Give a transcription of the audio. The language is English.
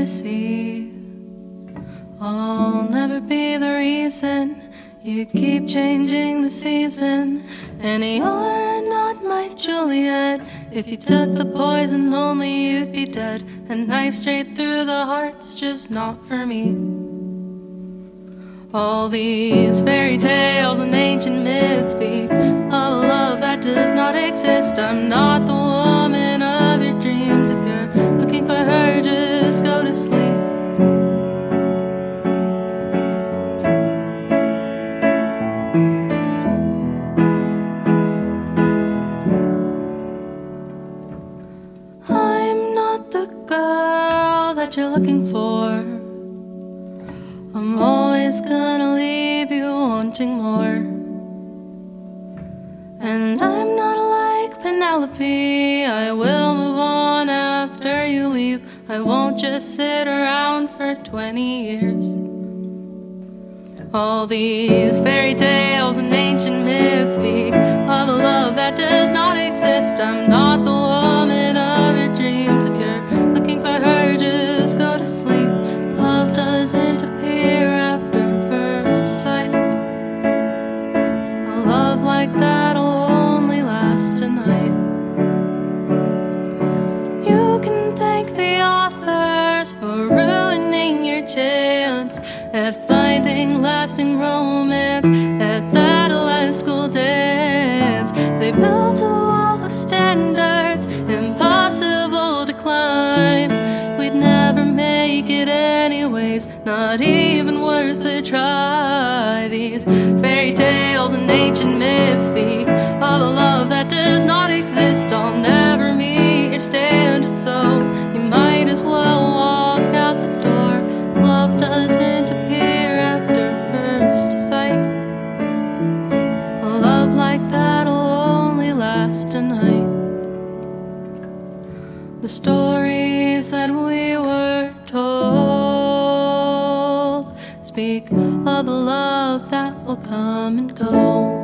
to see. I'll never be the reason you keep changing the season, and you're not my Juliet. If you took the poison, only you'd be dead. A knife straight through the heart's just not for me. All these fairy tales and ancient myths speak of a love that does not exist. I'm not the woman of your dreams. If you're looking for her, just go to sleep. I'm not the girl that you're looking for. I'm always gonna leave you wanting more. And I'm not like Penelope, I will move on after you leave. I won't just sit around for 20 years. All these fairy tales and ancient myths speak of a love that does not exist. I'm not the woman of your dreams. If you're looking for her, just go to sleep. Love doesn't appear after first sight. A love like that'll only last a night. You can thank the authors for ruining your chance at finding lasting romance at that last school dance. They built a wall of standards impossible to climb. We'd never make it anyways, not even worth a try. These fairy tales and ancient myths speak of a love that does not exist. I'll never meet your standard, so you might as well walk out the door. Love doesn't appear after first sight. A love like that'll only last a night. The stories that we were told speak of a love that will come and go.